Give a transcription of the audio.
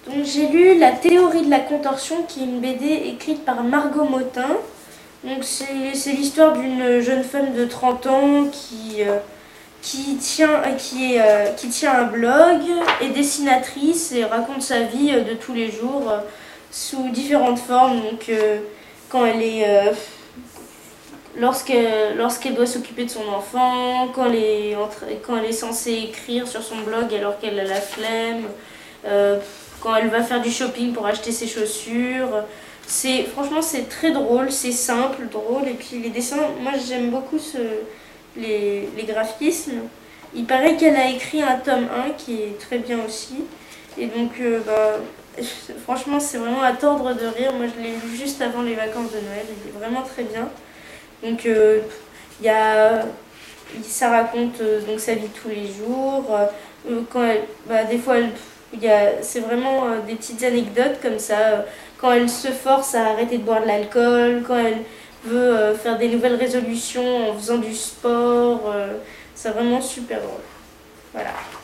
Donc j'ai lu La théorie de la contorsion, qui est une BD écrite par Margot Motin. Donc c'est l'histoire d'une jeune femme de 30 ans qui tient un blog, est dessinatrice et raconte sa vie de tous les jours sous différentes formes. Donc quand elle est lorsqu'elle doit s'occuper de son enfant, quand elle est censée écrire sur son blog alors qu'elle a la flemme, quand elle va faire du shopping pour acheter ses chaussures. Franchement, c'est très drôle, c'est simple, drôle, et puis les dessins, moi j'aime beaucoup les graphismes. Il paraît qu'elle a écrit un tome 1 qui est très bien aussi, et donc franchement c'est vraiment à tordre de rire. Moi je l'ai lu juste avant les vacances de Noël, il est vraiment très bien. Donc ça raconte donc sa vie de tous les jours. Des fois, c'est vraiment des petites anecdotes comme ça. Quand elle se force à arrêter de boire de l'alcool, quand elle veut faire des nouvelles résolutions en faisant du sport. C'est vraiment super drôle. Voilà.